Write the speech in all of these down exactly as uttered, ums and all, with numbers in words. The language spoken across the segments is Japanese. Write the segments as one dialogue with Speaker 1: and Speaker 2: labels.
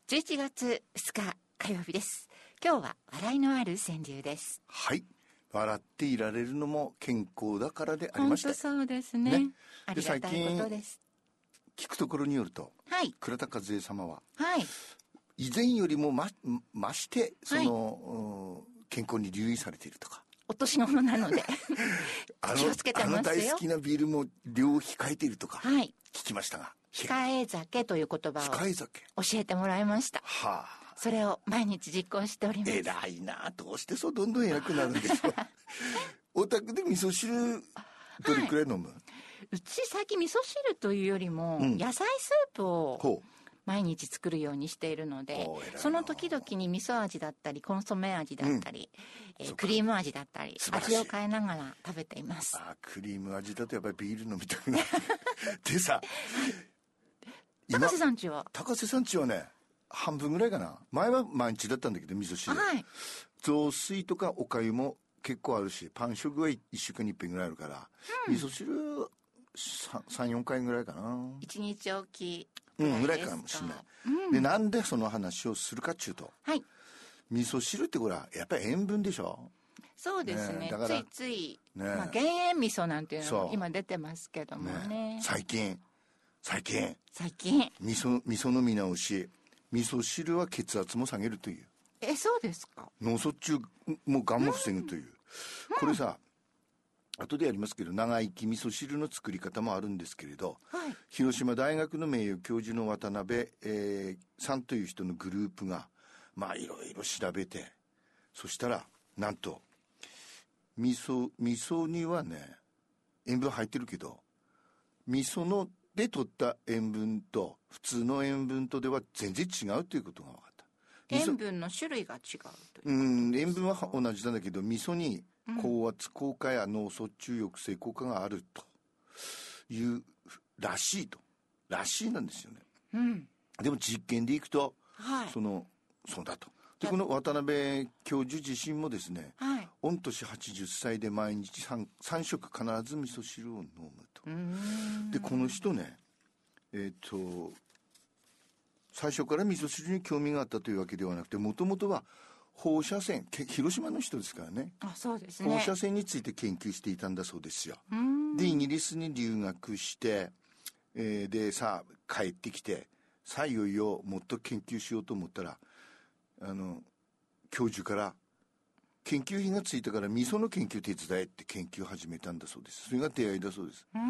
Speaker 1: じゅういちがつふつか火曜日です。今日は笑いのある川柳です。
Speaker 2: はい。笑っていられるのも健康だからでありまして。
Speaker 1: 本当そうですね。ね、ありがたいことです。
Speaker 2: 聞くところによると、
Speaker 1: はい、
Speaker 2: 倉田和恵様は、
Speaker 1: はい、
Speaker 2: 以前よりも ま, ましてその、はい、健康に留意されているとか。
Speaker 1: お年のものなので
Speaker 2: あの
Speaker 1: 気をつけてますよ。
Speaker 2: あの大好きなビールも量を控えているとか、はい、聞きましたが、
Speaker 1: 控え酒という言葉を
Speaker 2: 控え酒
Speaker 1: 教えてもらいました。
Speaker 2: はあ、
Speaker 1: それを毎日実行しております。
Speaker 2: 偉いな。どうしてそうどんどん偉くなるんでしょうお宅で味噌汁どれくらい飲む？はい、
Speaker 1: うち最近味噌汁というよりも、うん、野菜スープを毎日作るようにしているので、その時々に味噌味だったりコンソメ味だったり、うん、えー、クリーム味だったり味を変えながら食べています。
Speaker 2: あ、クリーム味だとやっぱりビール飲みたくなるでさ、
Speaker 1: 高瀬さんちは
Speaker 2: 高瀬さんちはね、半分ぐらいかな。前は毎日だったんだけど味噌汁、はい、雑炊とかお粥も結構あるし、パン食はいっしゅうかんにいっぺんぐらいあるから、うん、味噌汁さん、よんかいぐらいかな。
Speaker 1: いちにちおき
Speaker 2: ぐらい、うん、ぐらいかもしれない、うん、で、なんでその話をするかっちゅうと、はい、味噌汁ってこれはやっぱり塩分でしょ。
Speaker 1: そうですね、ね、だからついつい、ね、まあ、減塩味噌なんていうのも今出てますけども ね, ね
Speaker 2: 最近最近
Speaker 1: 最近
Speaker 2: 味噌味噌の見直し、味噌汁は血圧も下げるという。
Speaker 1: え、そうですか。
Speaker 2: 脳卒中もがんも防ぐという、うん、これさ、後でやりますけど、長生き味噌汁の作り方もあるんですけれど、はい、広島大学の名誉教授の渡辺、えー、さんという人のグループがまあいろいろ調べて、そしたらなんと味噌味噌にはね塩分入ってるけど、味噌ので取った塩分と普通の塩分とでは全然違うということが分かった。
Speaker 1: 塩分の種類が違うということですか。
Speaker 2: うん、塩分は同じなんだけど、味噌に高圧効果や脳卒中抑制効果があるというらしいとらしいなんですよね、うん、でも実験でいくと、はい、そのそうだと。でこの渡辺教授自身もですね、はい、御年はちじゅっさいで毎日 3, 3食必ず味噌汁を飲むと。うーん、でこの人ね、えっ、ー、と最初から味噌汁に興味があったというわけではなくて、もともとは放射線、広島の人ですからね。
Speaker 1: あ、そうですね。
Speaker 2: 放射線について研究していたんだそうですよ。でイギリスに留学して、えー、でさあ帰ってきて、さあいよいよもっと研究しようと思ったら、あの教授から研究費がついたから味噌の研究手伝えって研究を始めたんだそうです。それが出会いだそうです。うん、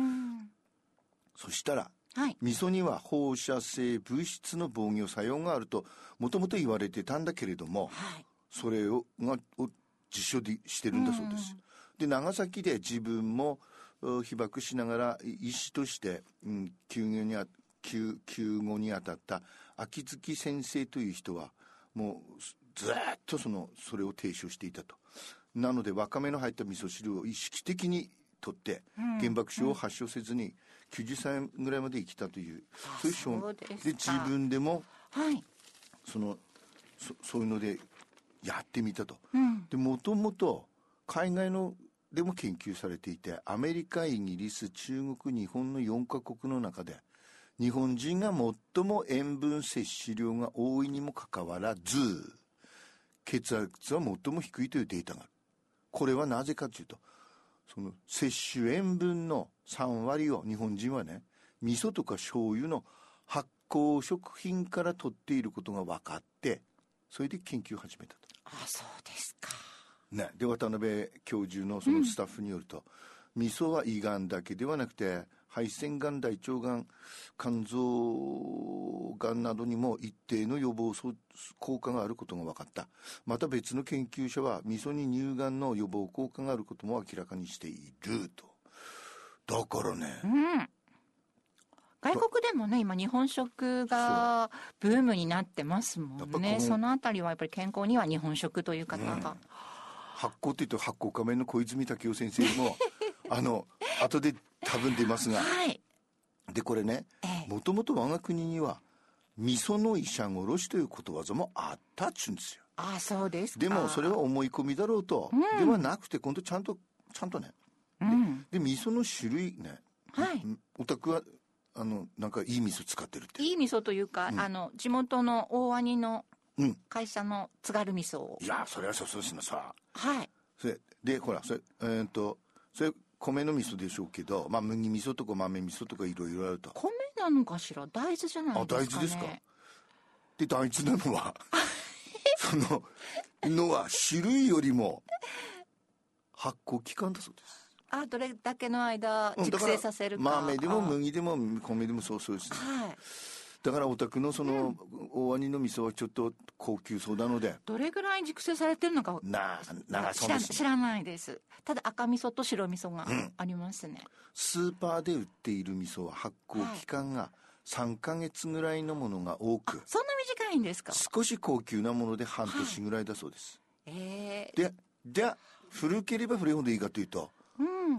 Speaker 2: そしたら、はい、味噌には放射性物質の防御作用があるともともと言われてたんだけれども、はい、それをがを実証でしてるんだそうです。で長崎で自分も被爆しながら医師として、うん、救護にあ救救護に当たった秋月先生という人はもうずっとそのそれを提唱していたと。なのでわかめの入った味噌汁を意識的にとって、うん、原爆症を発症せずにきゅうじゅっさいぐらいまで生きたという、うん、そういう証明で自分でも、はい、その そ, そういうのでやってみたと、うん、でもともと海外のでも研究されていて、アメリカ、イギリス、中国、日本のよんカ国の中で日本人が最も塩分摂取量が多いにもかかわらず血圧は最も低いというデータがある。これはなぜかというと、その摂取塩分のさんわりを日本人はね、味噌とか醤油の発酵食品から取っていることが分かって、それで研究を始めたと。
Speaker 1: あ、そうですか、
Speaker 2: ね、で渡辺教授のそのスタッフによると、うん、味噌は胃がんだけではなくて肺腺がん、大腸がん、肝臓がんなどにも一定の予防効果があることが分かった。また別の研究者は味噌に乳がんの予防効果があることも明らかにしていると。だからね、うん、
Speaker 1: 外国でもね今日本食がブームになってますもんね。 そ, そのあたりはやっぱり健康には日本食という方が、うん、
Speaker 2: 発酵って言うと発酵仮面の小泉武夫先生もあの後で多分出ますが、はい、でこれね、もともと我が国には味噌の医者殺しということわざもあったっちゅうんですよ。
Speaker 1: あ、そうですか。
Speaker 2: でもそれは思い込みだろうと、うん、ではなくて今度ちゃんとちゃんとね、うん、で, で味噌の種類ね、はい、お宅はあのなんかいい味噌使ってるって。
Speaker 1: いい味噌というか、うん、あの地元の大鰐の会社の津軽味噌を、
Speaker 2: うん、いやそれはそうそうしなさ。
Speaker 1: はい。
Speaker 2: それでほらそれえー、っとそれ米の味噌でしょうけど、まあ麦味噌とか豆味噌とかいろいろあると。
Speaker 1: 米なのかしら、大豆じゃないですかね。
Speaker 2: あ、大豆ですか。で大豆なのはそののは種類よりも発酵期間だそうです。
Speaker 1: あ、どれだけの間熟成させるか。
Speaker 2: か豆でも麦でも米でもそうそうですね。
Speaker 1: はい。
Speaker 2: だからお宅のその、うん、大鰐の味噌はちょっと高級そうなので。
Speaker 1: どれぐらい熟成されてるのか
Speaker 2: な長そうです、ね、
Speaker 1: 知らないです。ただ赤味噌と白味噌がありますね、うん、
Speaker 2: スーパーで売っている味噌は発酵期間がさんかげつぐらいのものが多く、はい、
Speaker 1: そんな短いんですか。
Speaker 2: 少し高級なもので半年ぐらいだそうです、
Speaker 1: はい、えー、
Speaker 2: でで古ければ古いほどいいかというと、
Speaker 1: うん、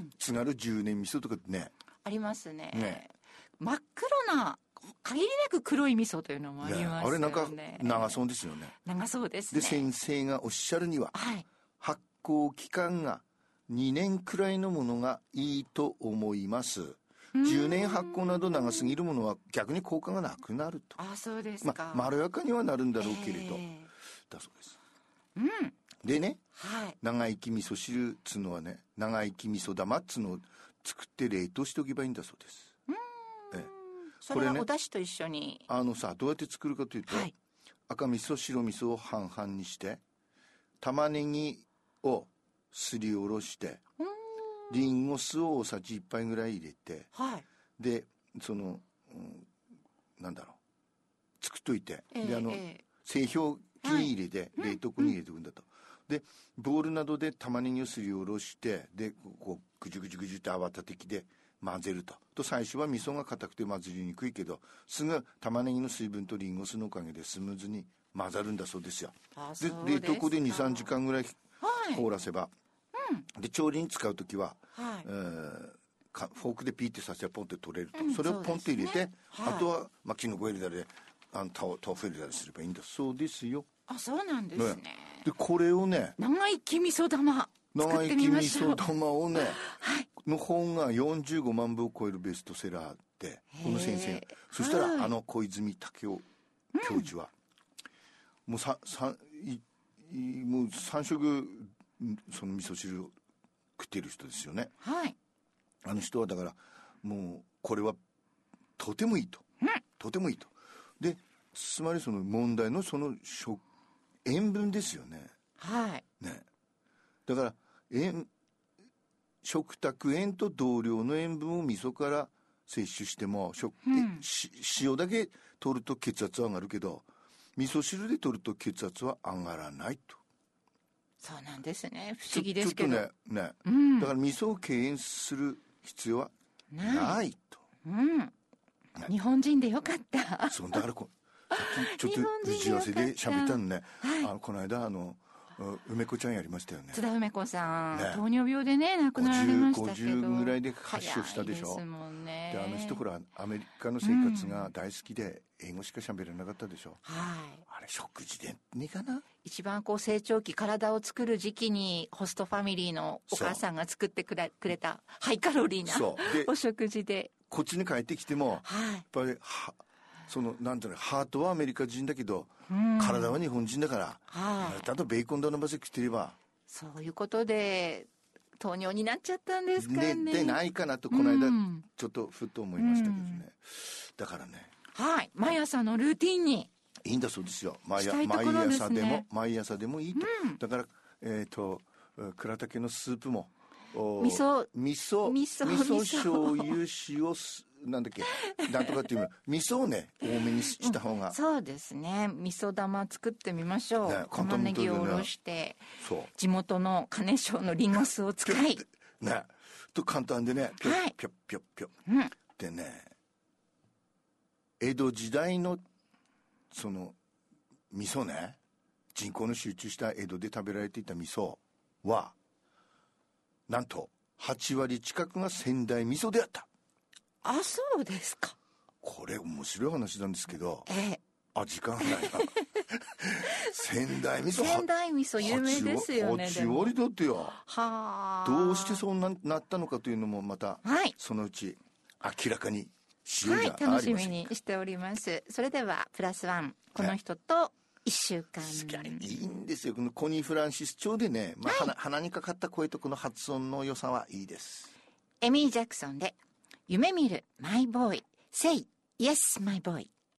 Speaker 2: 津軽じゅうねん味噌とかね
Speaker 1: ありますね。ね、真っ黒な限りなく黒い味噌というのもありますよね。
Speaker 2: あれなんか長そうですよね。
Speaker 1: 長そうですね。
Speaker 2: で先生がおっしゃるには、
Speaker 1: はい、
Speaker 2: 発酵期間がにねんくらいのものがいいと思います。じゅうねん発酵など長すぎるものは逆に効果がなくなると。
Speaker 1: あ、そうですか。
Speaker 2: まあ、まろやかにはなるんだろうけれど、えー、だそうです、
Speaker 1: うん、
Speaker 2: でね、
Speaker 1: はい、
Speaker 2: 長生き味噌汁っつのはね、長生き味噌玉っつのを作って冷凍しておけばいいんだそうです。
Speaker 1: うん、えーそれはお出汁と一緒に、
Speaker 2: ね、あのさどうやって作るかというと、はい、赤味噌白味噌を半々にして玉ねぎをすりおろしてリンゴ酢を大さじいっぱいぐらい入れて、
Speaker 1: はい、
Speaker 2: でその、うん、なんだろう作っといて、
Speaker 1: えー、
Speaker 2: であの、
Speaker 1: えー、
Speaker 2: 製氷機に入れて、はい、冷凍庫に入れておくんだと、うん、でボウルなどで玉ねぎをすりおろしてでこうぐじゅぐじゅぐじゅって泡立て器で混ぜると。と最初は味噌が硬くて混ぜりにくいけどすぐ玉ねぎの水分とリンゴ酢のおかげでスムーズに混ざるんだそうですよ。で冷凍庫で にさんじかんぐらい凍らせば、
Speaker 1: はい、
Speaker 2: で調理に使うときは、
Speaker 1: はい、
Speaker 2: えー、かフォークでピーってさせてポンって取れると、
Speaker 1: うん、
Speaker 2: それをポンって入れて、
Speaker 1: ね、はい、
Speaker 2: あとは、まあ、キノコ入れたりあの豆腐入れたりすればいいんだそうですよ。
Speaker 1: あ、そうなんですね。
Speaker 2: ねでこれをね
Speaker 1: 長生き味噌玉作ってみましょう。
Speaker 2: 長生き味噌玉をね、
Speaker 1: はい、
Speaker 2: の本がよんじゅうごまんぶを超えるベストセラーでこの先生そしたら、はい、あの小泉武夫教授は、うん、もうささいもうさん食その味噌汁を食っている人ですよね。
Speaker 1: はい、
Speaker 2: あの人はだからもうこれはとてもいいと、
Speaker 1: うん、
Speaker 2: とてもいいと。でつまりその問題のその食塩分ですよね。
Speaker 1: はい
Speaker 2: ね、だから塩食卓塩と同量の塩分を味噌から摂取しても、うん、塩だけ取ると血圧は上がるけど味噌汁で取ると血圧は上がらないと。
Speaker 1: そうなんですね。不思議ですけど
Speaker 2: ちょっとね、ね、
Speaker 1: うん、
Speaker 2: だから味噌を敬遠する必要はないと、
Speaker 1: うん、日本人でよかった。
Speaker 2: そうだからこさっきちょっと打ち合わせで喋ったのね、はい、あのこの間あの梅子ちゃんやりましたよね。
Speaker 1: 津田梅子さん、ね、糖尿病でね亡くなられましたけど
Speaker 2: ごじゅうぐらいで発症したでしょ。
Speaker 1: 早いですもんね。
Speaker 2: であの人ほらアメリカの生活が大好きで英語しか喋れなかったでしょ、うん、
Speaker 1: はい、
Speaker 2: あれ食事でねえかな。
Speaker 1: 一番こう成長期体を作る時期にホストファミリーのお母さんが作ってくれ、くれたハイカロリーなお食事で
Speaker 2: こっちに帰ってきても、
Speaker 1: はい、
Speaker 2: やっぱりはそのなんていうのハートはアメリカ人だけど、うん、体は日本人だから、はい、あとベーコンドのバセ食ってれば
Speaker 1: そういうことで糖尿になっちゃったんですかね。
Speaker 2: でないかなとこの間ちょっとふと思いましたけどね、うん、だからね、
Speaker 1: はい、毎朝のルーティンに
Speaker 2: いいんだそうですよ。 毎,
Speaker 1: したいところ
Speaker 2: 毎
Speaker 1: ですね。
Speaker 2: 朝でも毎朝でもいいと、
Speaker 1: うん、
Speaker 2: だからえっ、ー、と倉竹のスープも
Speaker 1: 味噌
Speaker 2: 味噌味噌味噌醤油塩なんだっけなんとかっていう味噌をね多めにした方が、
Speaker 1: うん、そうですね。味噌玉作ってみましょう、ね、玉ねぎをおろして、ね、地元の金賞のリンゴ酢を使い
Speaker 2: ねと簡単でねぴょぴょぴょぴょ、
Speaker 1: うん、
Speaker 2: でね江戸時代のその味噌ね人口の集中した江戸で食べられていた味噌はなんとはちわり近くが仙台味噌であった。
Speaker 1: あ、そうですか。
Speaker 2: これ面白い話なんですけど、
Speaker 1: ええ、
Speaker 2: あ時間ないな仙台味噌
Speaker 1: 仙台味噌有名ですよね。は
Speaker 2: ちわりだってよ。
Speaker 1: は
Speaker 2: どうしてそう な, なったのかというのもまた、
Speaker 1: はい、
Speaker 2: そのうち明らかにしようじゃありませんか。
Speaker 1: はい、楽しみにしております。それではプラスワン、この人といっしゅうかん、
Speaker 2: はい、いいんですよ。このコニー・フランシス調でね、まあ、はい、鼻, 鼻にかかった声とこの発音の良さはいいです。
Speaker 1: エミー・ジャクソンで夢見るマイボーイ Say Yes My Boy。